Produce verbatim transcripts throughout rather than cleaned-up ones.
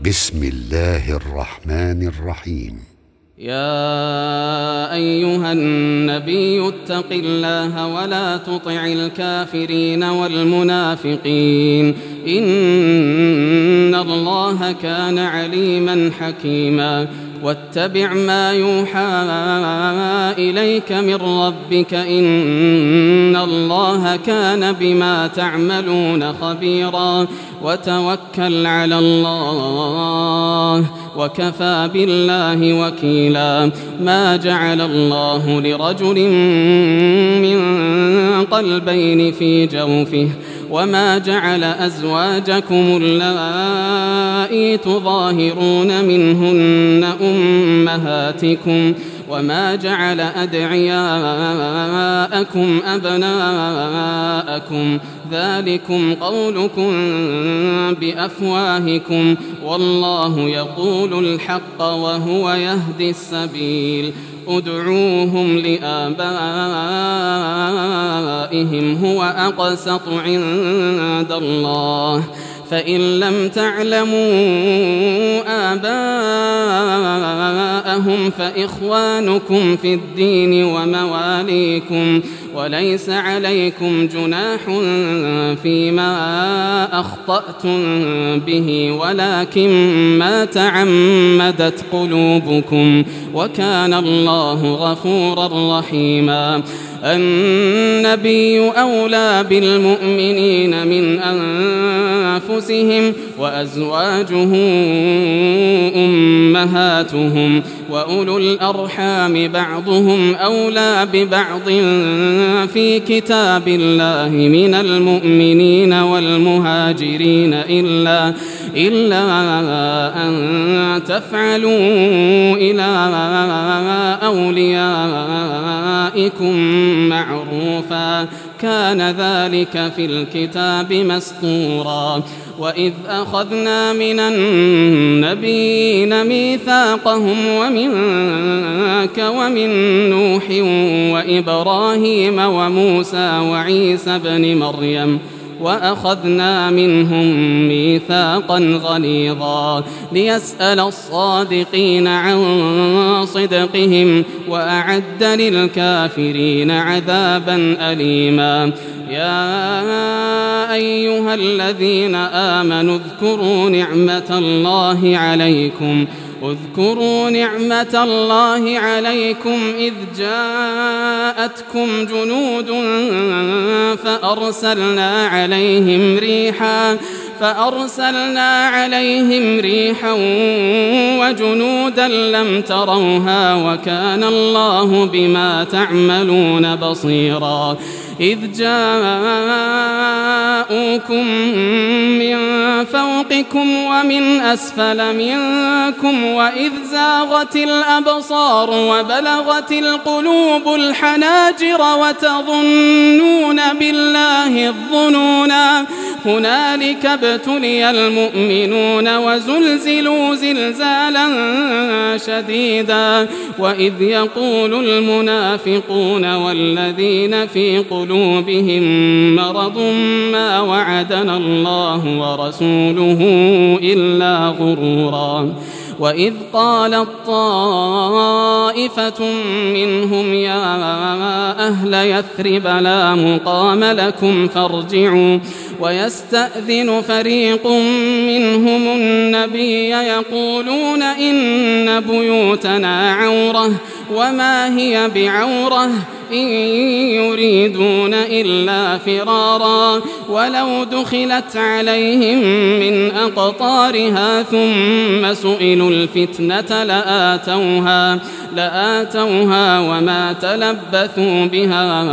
بسم الله الرحمن الرحيم. يا أيها النبي اتق الله ولا تطع الكافرين والمنافقين إن الله كان عليما حكيما. واتبع ما يوحى إليك من ربك إن الله كان بما تعملون خبيرا. وتوكل على الله وكفى بالله وكيلا. ما جعل الله لرجل من قلبين في جوفه وما جعل أزواجكم اللائي تظاهرون منهن أمهاتكم وما جعل أدعياءكم أبناءكم ذلكم قولكم بأفواهكم والله يقول الحق وهو يهدي السبيل. ادعوهم لآبائهم هو أقسط عند الله فإن لم تعلموا آباءهم فإخوانكم في الدين ومواليكم وليس عليكم جناح فيما أخطأتم به ولكن ما تعمدت قلوبكم وكان الله غفورا رحيما. النبي أولى بالمؤمنين من أنفسهم وأزواجه أمهاتهم وأولو الأرحام بعضهم أولى ببعض في كتاب الله من المؤمنين والمهاجرين إلا, إلا أن تفعلوا إلى أوليائكم معروفا كان ذلك في الكتاب مسطورا. وإذ أخذنا من النبيين ميثاقهم ومنك ومن نوح وإبراهيم وموسى وعيسى بن مريم وأخذنا منهم ميثاقا غليظا ليسأل الصادقين عن صدقهم وأعد للكافرين عذابا أليما. يا أيها الذين آمنوا اذكروا نعمة الله عليكم اذكروا نعمة الله عليكم إذ جاءتكم جنود فأرسلنا عليهم ريحا فأرسلنا عليهم ريحا وجنودا لم تروها وكان الله بما تعملون بصيرا. إذ جاءوكم من فوقكم ومن أسفل منكم وإذ زاغت الأبصار وبلغت القلوب الحناجر وتظنون بالله الظنونا هنالك ابتلي المؤمنون وزلزلوا زلزالا شديدا. وإذ يقول المنافقون والذين في قلوبهم مرض ما وعدنا الله ورسوله إلا غرورا. وإذ قالت طائفة منهم يا أهل يثرب لا مقام لكم فارجعوا ويستأذن فريق منهم النبي يقولون إن بيوتنا عورة وما هي بعورة إن يريدون إلا فرارا ولو دخلت عليهم من أقطارها ثم سئلوا الفتنة لآتوها, لآتوها وما تلبثوا بها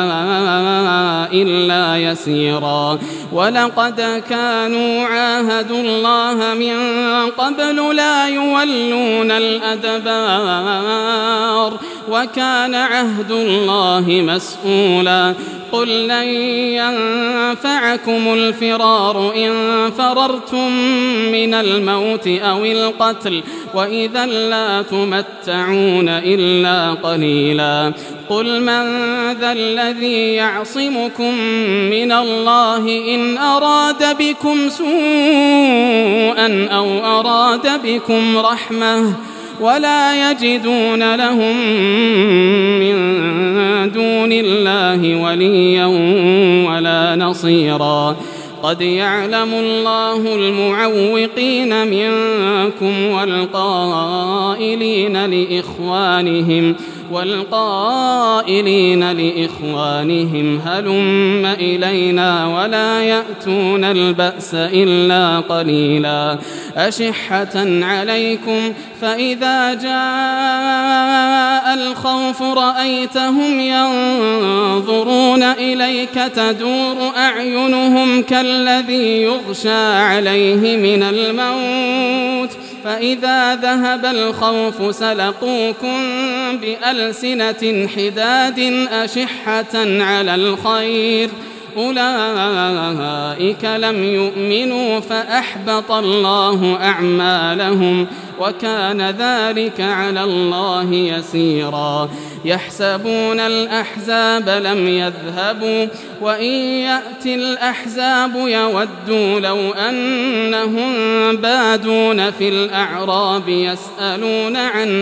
إلا يسيرا. ولقد كانوا عاهدوا الله من قبل لا يولون الأدبار وكان عهد الله مسؤولا قل لن ينفعكم الفرار إن فررتم من الموت أو القتل وإذا لا تمتعون إلا قليلا قل من ذا الذي يعصمكم من الله إن أراد بكم سوءا أو أراد بكم رحمة ولا يجدون لهم من دون الله وليا ولا نصيرا قد يعلم الله المعوقين منكم والقائلين لإخوانهم والقائلين لإخوانهم هلم إلينا ولا يأتون البأس إلا قليلا أشحة عليكم فإذا جاء الخوف رأيتهم ينظرون إليك تدور أعينهم كالذي يغشى عليه من الموت فإذا ذهب الخوف سلقوكم بألسنة حداد أشحة على الخير أولئك لم يؤمنوا فأحبط الله أعمالهم وكان ذلك على الله يسيرا يحسبون الأحزاب لم يذهبوا وإن يأتي الأحزاب يودوا لو أنهم بادون في الأعراب يسألون عن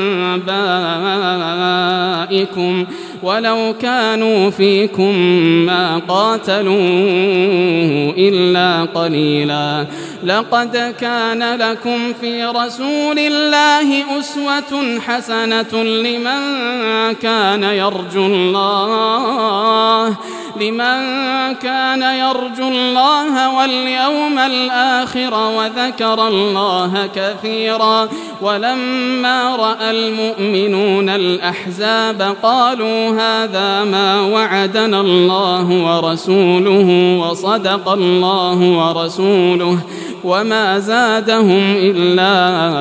أنبائكم ولو كانوا فيكم ما قاتلوا إلا قليلا لقد كان لكم في رسول الله أسوة حسنة لمن كان يرجو الله لمن كان يرجو الله واليوم الآخر وذكر الله كثيرا ولما رأى المؤمنون الأحزاب قالوا هذا ما وعدنا الله ورسوله وصدق الله ورسوله وما زادهم إلا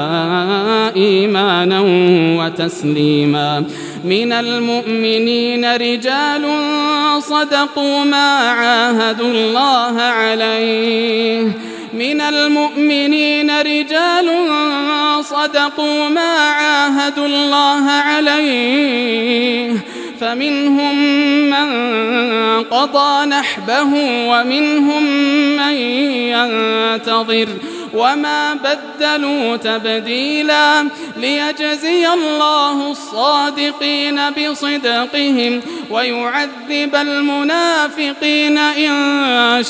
إيمانا وتسليما من المؤمنين رجال صدقوا ما عاهدوا الله عليه من المؤمنين رجال صدقوا ما عاهدوا الله عليه فمنهم من قضى نحبه ومنهم من ينتظر وما بدلوا تبديلا ليجزي الله الصادقين بصدقهم ويعذب المنافقين إن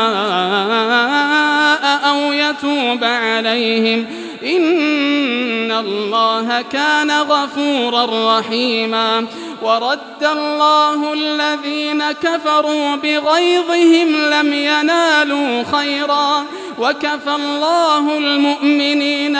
شاء أو يتوب عليهم إن الله كان غفورا رحيما ورد الله الذين كفروا بغيظهم لم ينالوا خيرا وكفى الله المؤمنين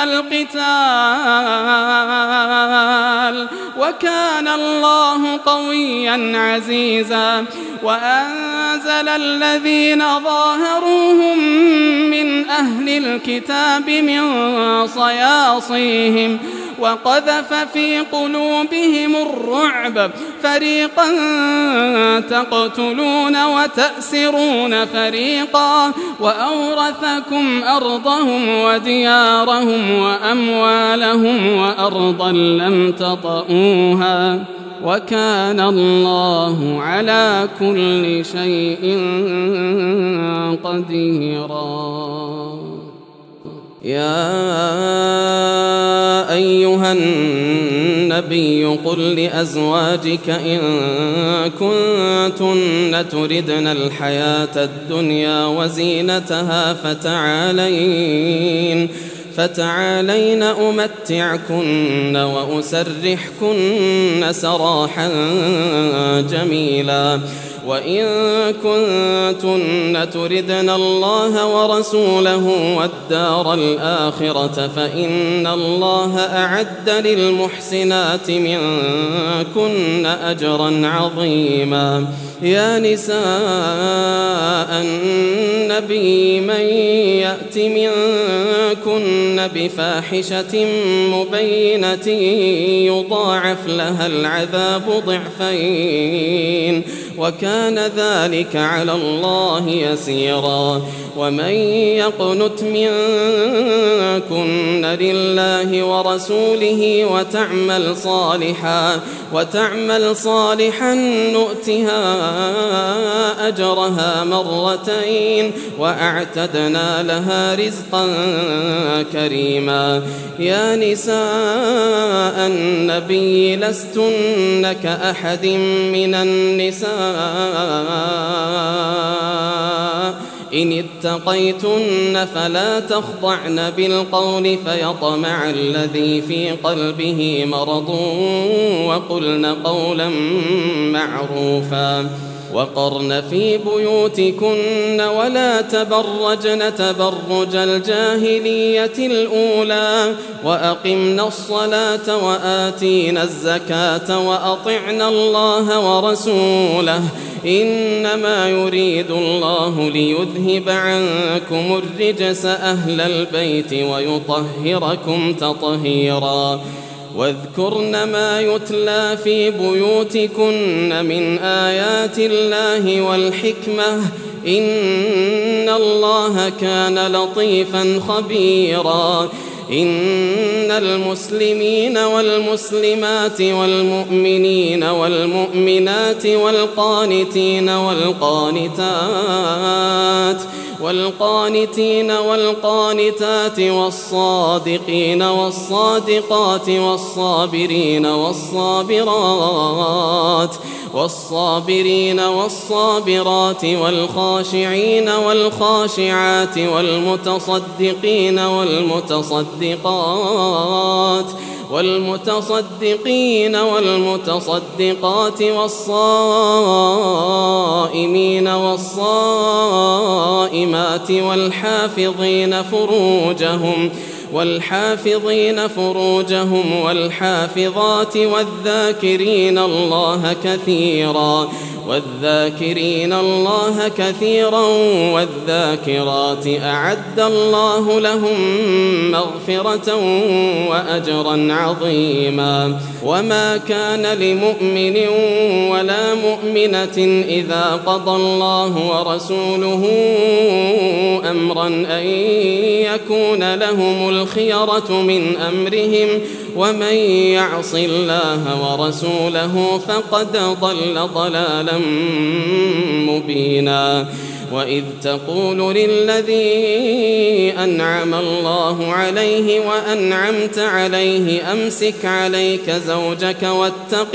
القتال وكان الله قويا عزيزا وأنزل الذين ظاهروهم من أهل الكتاب من صياصيهم وقذف في قلوبهم الرعب فريقا تقتلون وتأسرون فريقا وأورثكم أرضهم وديارهم وأموالهم وأرضا لم تطئوها وكان الله على كل شيء قديرا يا أيها النبي قل لأزواجك إن كنتن تردن الحياة الدنيا وزينتها فتعالين فتعالين أمتعكن وأسرحكن سراحا جميلا وإن كنتن تردن الله ورسوله والدار الآخرة فإن الله أعد للمحسنات منكن أجرا عظيما. يا نساء النبي من يأت منكن بفاحشة مبينة يضاعف لها العذاب ضعفين وكان ذلك على الله يسيرا. ومن يقنت منكن لله ورسوله وتعمل صالحا وتعمل صالحا نؤتها أجرها مرتين وأعتدنا لها رزقا كريما. يا نساء النبي لستن كأحد من النساء إن اتقيتن فلا تخضعن بالقول فيطمع الذي في قلبه مرض وقلن قولا معروفا. وقرن في بيوتكن ولا تبرجن تبرج الجاهلية الأولى وأقمنا الصلاة وآتينا الزكاة وأطعنا الله ورسوله إنما يريد الله ليذهب عنكم الرجس أهل البيت ويطهركم تطهيرا. واذكرن ما يتلى في بيوتكن من آيات الله والحكمة إن الله كان لطيفا خبيرا. إن المسلمين والمسلمات والمؤمنين والمؤمنات والقانتين والقانتات والقانتين والقانتات والصادقين والصادقات والصابرين والصابرات والصابرين والصابرات والخاشعين والخاشعات والمتصدقين والمتصدقات والمتصدقين والمتصدقات والصائمين والصائمات والحافظين فروجهم والحافظين فروجهم والحافظات والذاكرين الله كثيرا والذاكرين الله كثيرا والذاكرات أعد الله لهم مغفرة وأجرا عظيما. وما كان لمؤمن ولا مؤمنة إذا قضى الله ورسوله أمرا أن يكون لهم الخيرة من أمرهم ومن يعص الله ورسوله فقد ضل ضلالا مبينا. وإذ تقول للذي أنعم الله عليه وأنعمت عليه أمسك عليك زوجك واتق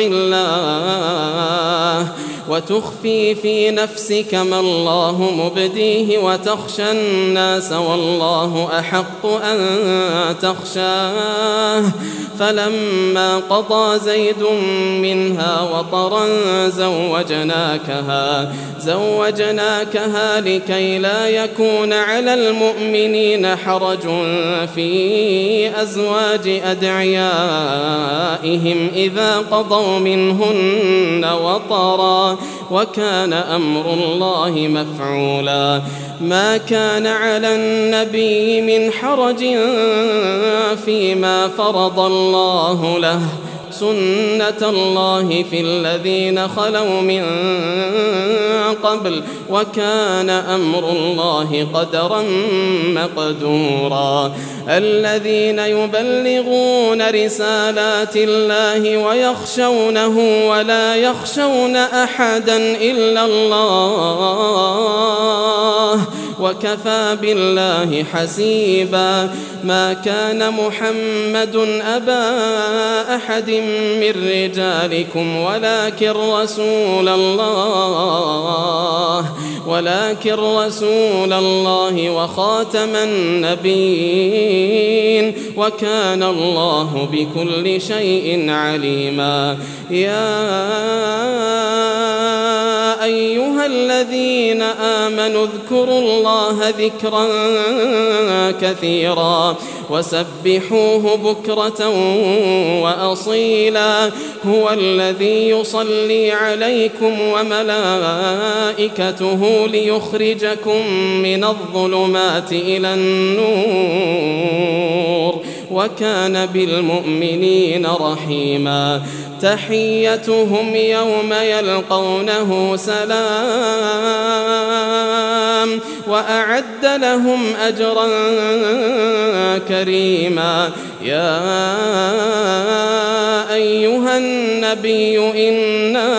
الله وتخفي في نفسك ما الله مبديه وتخشى الناس والله أحق أن تخشاه. فلما قضى زيد منها وطرا زوجناكها زوجناكها لكي لا يكون على المؤمنين حرج في أزواج أدعيائهم إذا قضوا منهن وطرا وكان أمر الله مفعولا. ما كان على النبي من حرج فيما فرض الله له سنة الله في الذين خلوا من قبل وكان أمر الله قدرا مقدورا. الذين يبلغون رسالات الله ويخشونه ولا يخشون أحدا إلا الله وكفى بالله حسيبا. ما كان محمد أبا أحد من رجالكم ولكن رسول الله ولكن رسول الله وخاتم النبيين وكان الله بكل شيء عليما. يا أيها الذين آمنوا اذكروا الله ذكرا كثيرا وسبحوه بكرة وأصيلا هو الذي يصلي عليكم وملائكته ليخرجكم من الظلمات إلى النور وكان بالمؤمنين رحيما تحيتهم يوم يلقونه سلام وأعد لهم أجرا كريما يا أيها النبي إنا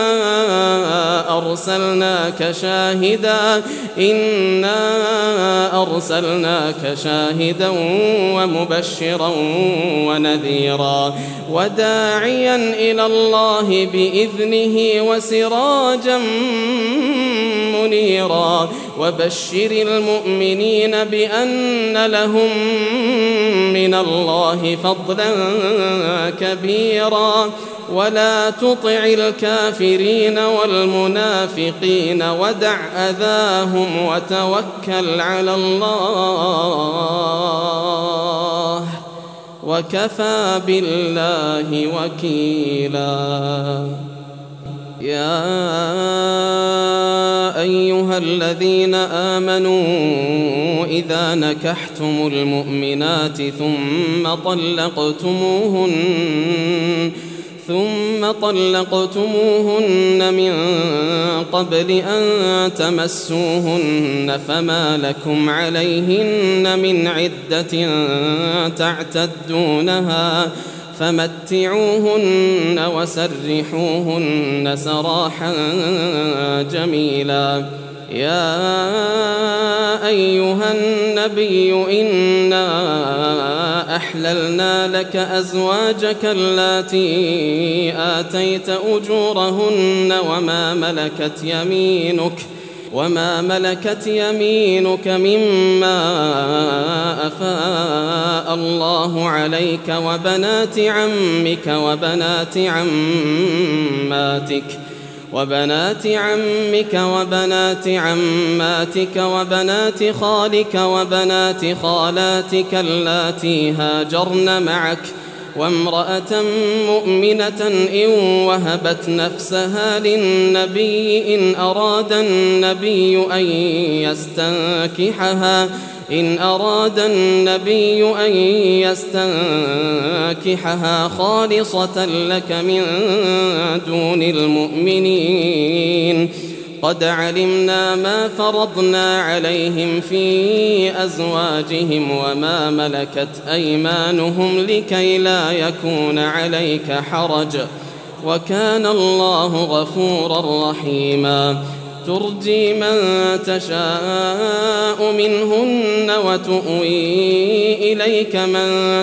أرسلناك شاهدا إنا أرسلناك شاهدا ومبشرا ونذيرا وداعيا إلى الله بإذنه وسراجا منيرا وبشر المؤمنين بأن لهم من الله فضلا كبيرا ولا تطع الكافرين والمنافقين ودع أذاهم وتوكل على الله وكفى بالله وكيلا يا أيها الذين آمنوا إذا نكحتم المؤمنات ثم طلقتموهن ثم طلقتموهن من قبل أن تمسوهن فما لكم عليهن من عدة تعتدونها فمتعوهن وسرحوهن سراحا جميلا يا أيها النبي إنا أحللنا لك أزواجك اللاتي آتيت أجورهن وما ملكت يمينك وما ملكت يمينك مما أفاء الله عليك وبنات عمك وبنات عماتك وبنات عمك وبنات عماتك وبنات خالك وبنات خالاتك اللاتي هاجرن معك وامرأة مؤمنة إن وهبت نفسها للنبي إن أراد النبي أن يستنكحها إن أراد النبي أن يستنكحها خالصة لك من دون المؤمنين قد علمنا ما فرضنا عليهم في أزواجهم وما ملكت أيمانهم لكي لا يكون عليك حرج وكان الله غفورا رحيما ترجي من تشاء منهن وتؤوي إليك من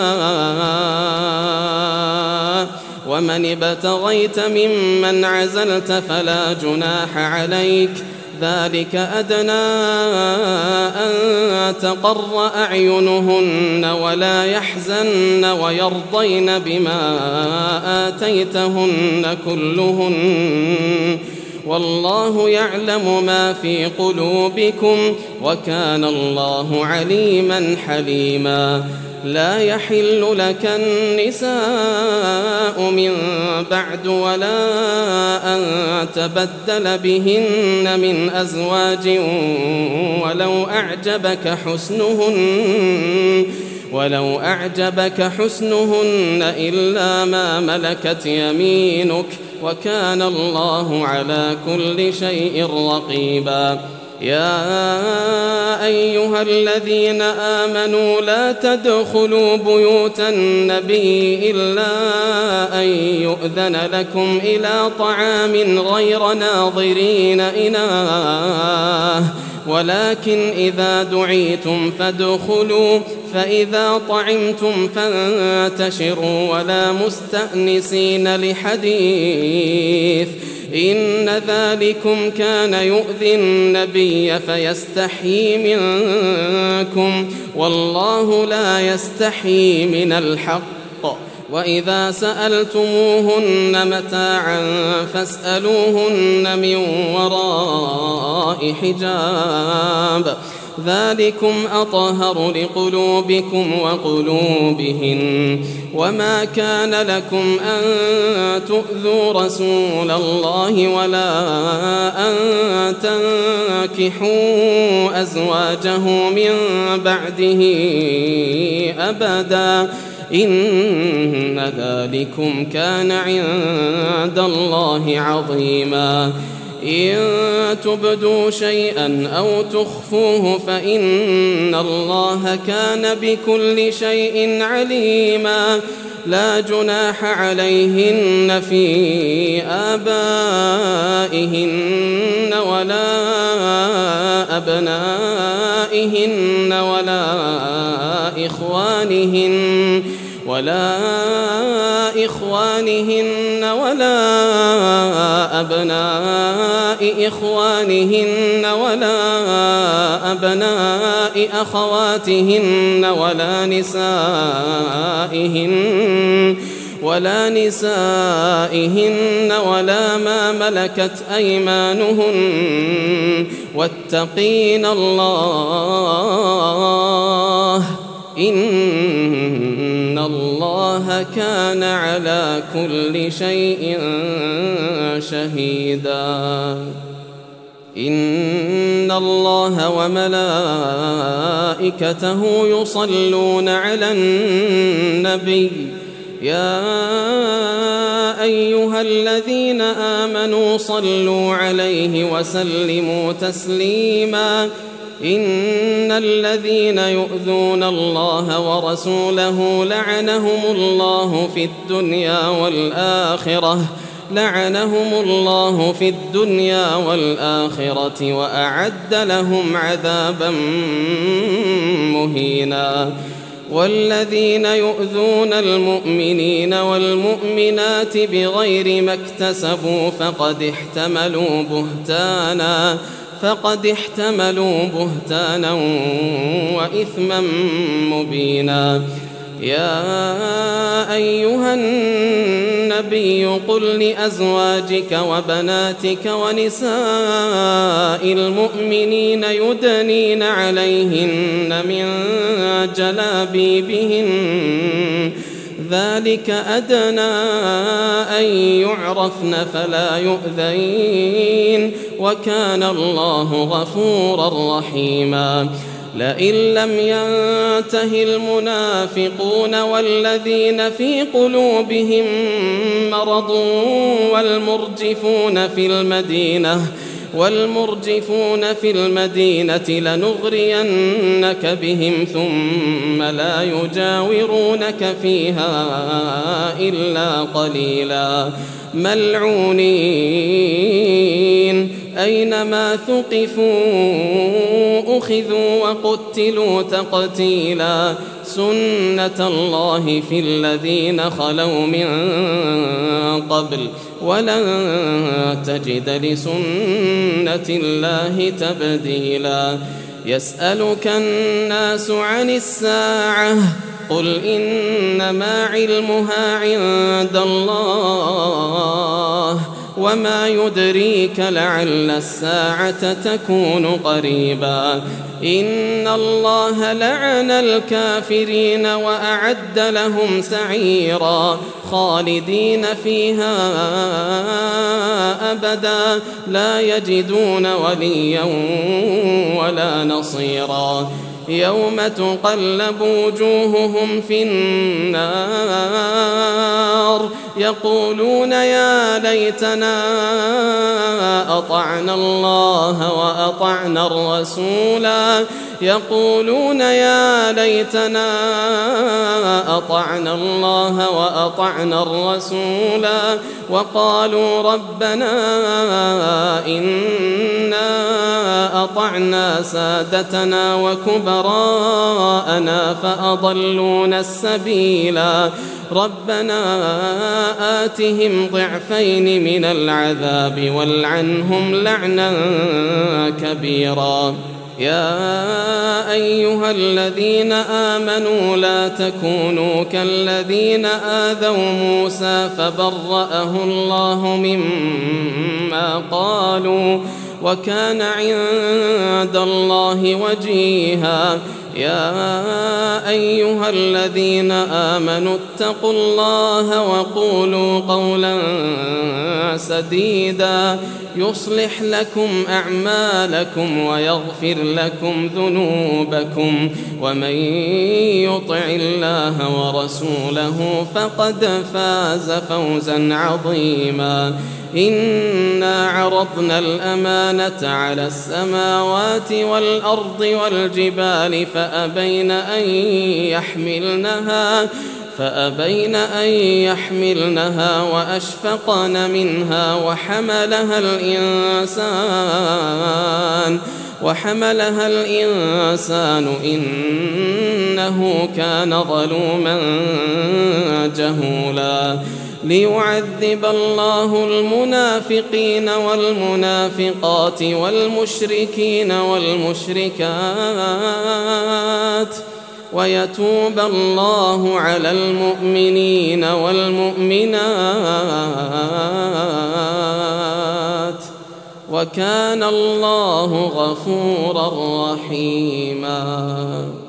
تشاء ومن ابتغيت ممن عزلت فلا جناح عليك ذلك أدنى أن تقر أعينهن ولا يحزن ويرضين بما آتيتهن كلهن والله يعلم ما في قلوبكم وكان الله عليما حليما لا يحل لك النساء من بعد ولا أن تبدل بهن من أزواج ولو أعجبك حسنهن ولو أعجبك حسنهن إلا ما ملكت يمينك وكان الله على كل شيء رقيبا يا أيها الذين آمنوا لا تدخلوا بيوت النبي إلا أن يؤذن لكم إلى طعام غير ناظرين إناه ولكن إذا دعيتم فادخلوا فإذا طعمتم فانتشروا ولا مستأنسين لحديث إن ذلكم كان يؤذي النبي فيستحيي منكم والله لا يستحيي من الحق وإذا سألتموهن متاعا فاسألوهن من وراء حجاب ذلكم أطهر لقلوبكم وقلوبهن وما كان لكم أن تؤذوا رسول الله ولا أن تنكحوا أزواجه من بعده أبدا إن ذلكم كان عند الله عظيما إن تبدوا شيئا أو تخفوه فإن الله كان بكل شيء عليما لا جناح عليهن في آبائهن ولا أبنائهن ولا إخوانهن ولا إخوانهن ولا أبناء إخوانهن ولا أبناء أخواتهن ولا نسائهن ولا نسائهن ولا ما ملكت أيمانهن واتقين الله إن الله كان على كل شيء شهيدا إن الله وملائكته يصلون على النبي يا أيها الذين آمنوا صلوا عليه وسلموا تسليما إن الذين يؤذون الله ورسوله لعنهم الله في الدنيا والآخرة لعنهم الله في الدنيا والآخرة وأعد لهم عذابا مهينا والذين يؤذون المؤمنين والمؤمنات بغير ما اكتسبوا فقد احتملوا بهتانا فقد احتملوا بهتانا وإثما مبينا يا أيها النبي قل لأزواجك وبناتك ونساء المؤمنين يدنين عليهن من جلابيبهن ذلك أدنى أن يعرفن فلا يؤذين وكان الله غفورا رحيما لئن لم ينته المنافقون والذين في قلوبهم مرض والمرجفون في المدينة والمرجفون في المدينة لنغرينك بهم ثم لا يجاورونك فيها إلا قليلا ملعونين أينما ثقفوا أخذوا وقتلوا تقتيلا سنة الله في الذين خلوا من قبل ولن تجد لسنة الله تبديلا يسألك الناس عن الساعة قل إنما علمها عند الله وما يدريك لعل الساعة تكون قريبا إن الله لعن الكافرين وأعد لهم سعيرا خالدين فيها أبدا لا يجدون وليا ولا نصيرا يوم تقلب وجوههم في النار يقولون يا ليتنا أطعنا الله وأطعنا الرسولا يقولون يا ليتنا أطعنا الله وأطعنا الرسولا وقالوا ربنا إنا أطعنا سادتنا وكبراءنا فأضلونا السبيلا ربنا آتهم ضعفين من العذاب والعنهم لعنا كبيرا يا أيها الذين آمنوا لا تكونوا كالذين آذوا موسى فبرأه الله مما قالوا وكان عند الله وجيها يا أيها الذين آمنوا اتقوا الله وقولوا قولا سديدا يصلح لكم أعمالكم ويغفر لكم ذنوبكم ومن يطع الله ورسوله فقد فاز فوزا عظيما إنا عرضنا الأمانة على السماوات والأرض والجبال فأبين أن يحملنها فأبين أن يحملنها وأشفقن منها وحملها الإنسان وحملها الإنسان إنه كان ظلوما جهولا ليعذب الله المنافقين والمنافقات والمشركين والمشركات ويتوب الله على المؤمنين والمؤمنات وكان الله غفورا رحيما.